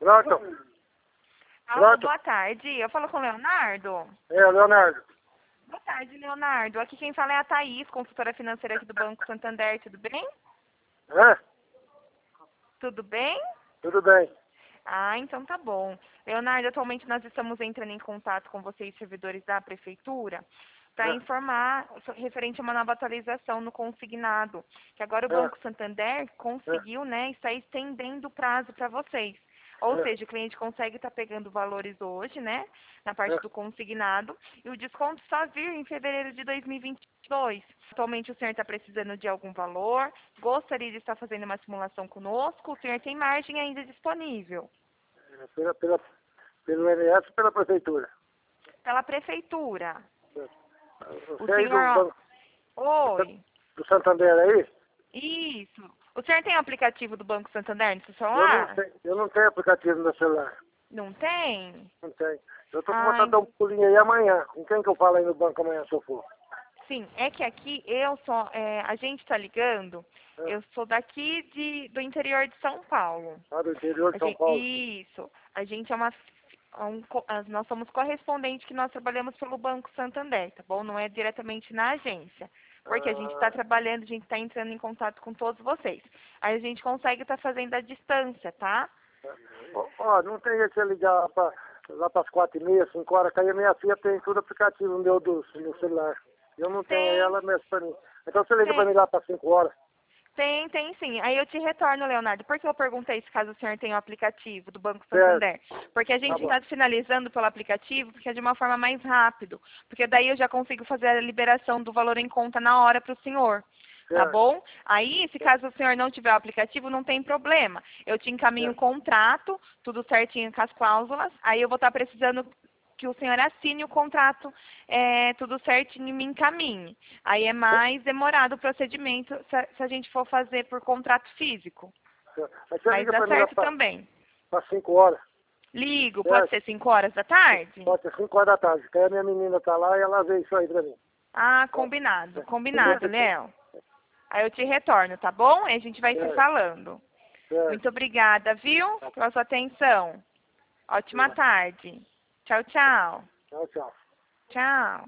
Pronto. Alô, Pronto. boa tarde. Eu falo com o Leonardo. Leonardo. Boa tarde, Leonardo. Aqui quem fala é a Thaís, consultora financeira aqui do Banco Santander. Tudo bem? Hã? Tudo bem? Tudo bem. Ah, então tá bom. Leonardo, atualmente nós estamos entrando em contato com vocês, servidores da Prefeitura, para informar referente a uma nova atualização no consignado, que agora o Banco Santander conseguiu, né, está estendendo o prazo para vocês. Ou seja, o cliente consegue estar pegando valores hoje, né, na parte do consignado, e o desconto só vir em fevereiro de 2022. Atualmente o senhor está precisando de algum valor, gostaria de estar fazendo uma simulação conosco, o senhor tem margem ainda disponível. Pelo INSS ou pela prefeitura? Pela prefeitura. O Você aí senhor... Oi. do Santander aí? Isso. O senhor tem o aplicativo do Banco Santander no seu Eu celular? não tenho aplicativo no meu celular. Não tem? Não tenho. Eu tô com Ai, vontade de dar um pulinho aí amanhã. Com quem que eu falo aí no banco amanhã, se eu for? sim, é que aqui eu sou... a gente está ligando, eu sou daqui do interior de São Paulo. Lá do interior de São Paulo. Isso. A gente é nós somos correspondentes que nós trabalhamos pelo Banco Santander, tá bom? Não é diretamente na agência. Porque a gente está trabalhando, a gente está entrando em contato com todos vocês. Aí a gente consegue estar fazendo a distância, tá? Ó, não tem jeito de você ligar lá para as 4h30, 5 horas, que aí a minha filha tem tudo aplicativo no no celular. Eu não tenho, aí ela mesmo para mim. Então você liga para mim lá para 5 horas. Tem sim. Aí eu te retorno, Leonardo. Por que eu perguntei se caso o senhor tem o aplicativo do Banco Santander? Porque a gente está finalizando pelo aplicativo, porque é de uma forma mais rápido. Porque daí eu já consigo fazer a liberação do valor em conta na hora para o senhor. Tá bom? Aí, se caso o senhor não tiver o aplicativo, não tem problema. Eu te encaminho o contrato, tudo certinho com as cláusulas. Aí eu vou estar precisando que o senhor assine o contrato, tudo certinho e me encaminhe. Aí é mais demorado o procedimento se a gente for fazer por contrato físico. Mas dá certo também. Para 5 horas. Ligo, pode ser 5 horas da tarde? Pode ser 5 horas da tarde. Que aí a minha menina tá lá e ela vê isso aí pra mim. Ah, combinado. Combinado, Léo. Aí eu te retorno, tá bom? E a gente vai se falando. Muito obrigada, viu? Pela sua atenção. Ótima tarde. Tchau, tchau. Tchau, tchau. Tchau.